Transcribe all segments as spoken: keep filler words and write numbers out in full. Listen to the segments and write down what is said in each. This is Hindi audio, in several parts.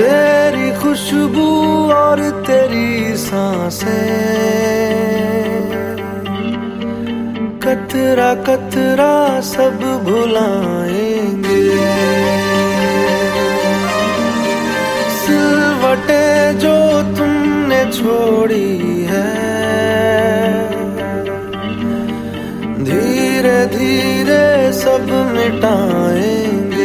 तेरी खुशबू और तेरी सांसें कतरा कतरा सब भुलाएंगे। सिलवटें जो तुमने छोड़ी है धीरे धीरे सब मिटाएंगे।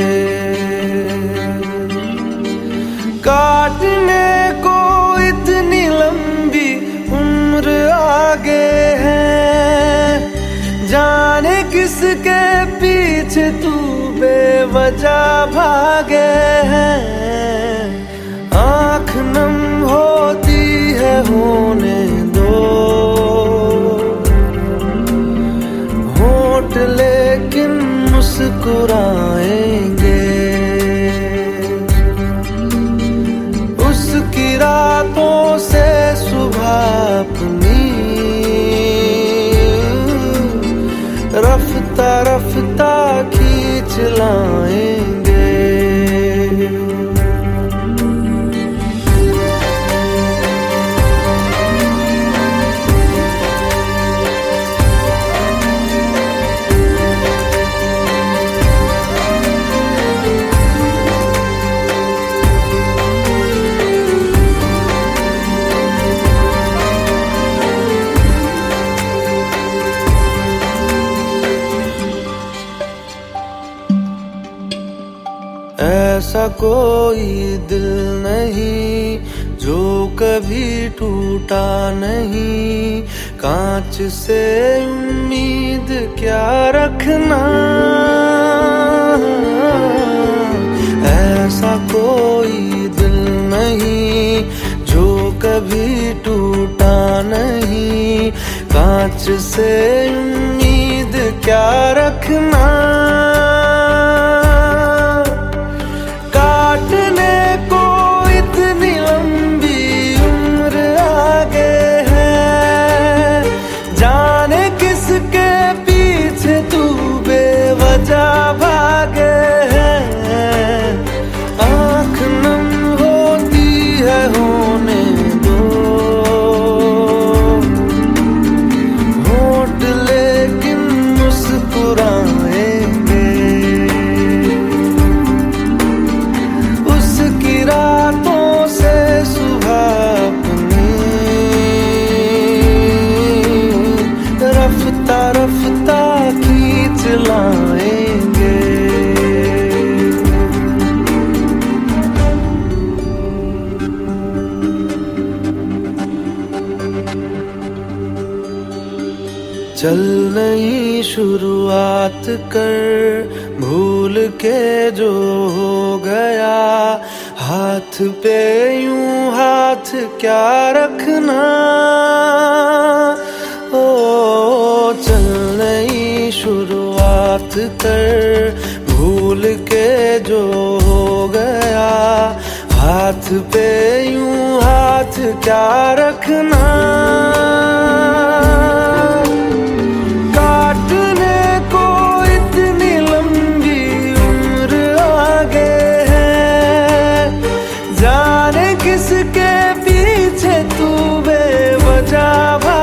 काटने को इतनी लंबी उम्र आगे है, जाने किसके पीछे तू बेवजह भागे है। आँख नम होती है होने दो, होंठ लेकिन मुस्कुराएंगे। उसकी रातों से सुबह अपनी रफ्ता रफ्ता खींच लाएंगे। ऐसा कोई दिल नहीं जो कभी टूटा नहीं, कांच से उम्मीद क्या रखना। ऐसा कोई दिल नहीं जो कभी टूटा नहीं, कांच से उम्मीद क्या रखना। काटने को इतनी लंबी उम्र आगे है, जाने किसके पीछे तू बेवजह भागे है। आँख नम होती है होने दो, होंठ लेकिन मुस्कुराएंगे। रातों से सुबह अपनी रफ्ता रफ्ता खींच लाएंगे। चल नई शुरुआत कर भूल के जो हो गया, हाथ पे यूं हाथ क्या रखना। ओ चल नई शुरुआत कर भूल के जो हो गया, हाथ पे यूं हाथ क्या रखना। काटने को इतनी लंबी उम्र आगे है, जाने किसके पीछे तू बेवजह